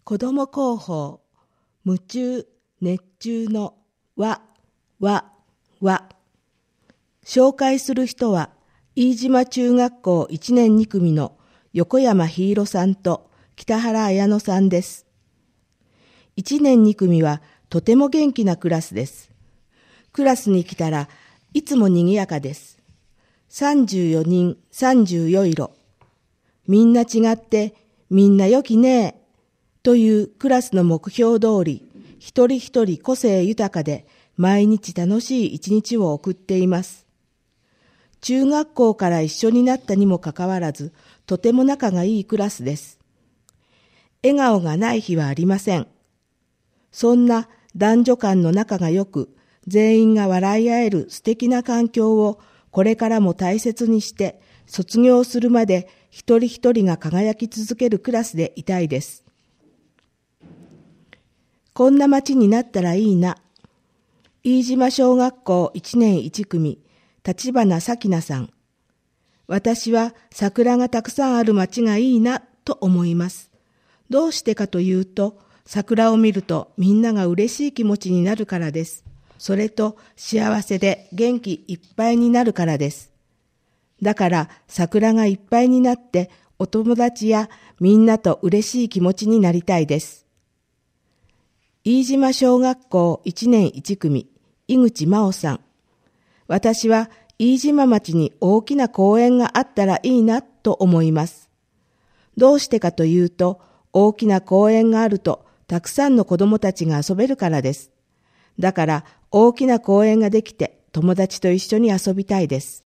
子ども広報、夢中、熱中の和。紹介する人は、飯島中学校1年2組の横山ひいろさんと北原綾乃さんです。1年2組はとても元気なクラスです。クラスに来たらいつも賑やかです。34人34色。みんな違ってみんな良きねえ。というクラスの目標通り、一人一人個性豊かで毎日楽しい一日を送っています。中学校から一緒になったにもかかわらず、とても仲がいいクラスです。笑顔がない日はありません。そんな男女間の仲が良く、全員が笑い合える素敵な環境をこれからも大切にして、卒業するまで一人一人が輝き続けるクラスでいたいです。こんな街になったらいいな。飯島小学校1年1組、立花咲菜さん。私は桜がたくさんある街がいいなと思います。どうしてかというと、桜を見るとみんなが嬉しい気持ちになるからです。それと幸せで元気いっぱいになるからです。だから桜がいっぱいになってお友達やみんなと嬉しい気持ちになりたいです。飯島小学校1年1組、井口真央さん。私は飯島町に大きな公園があったらいいなと思います。どうしてかというと、大きな公園があるとたくさんの子どもたちが遊べるからです。だから大きな公園ができて友達と一緒に遊びたいです。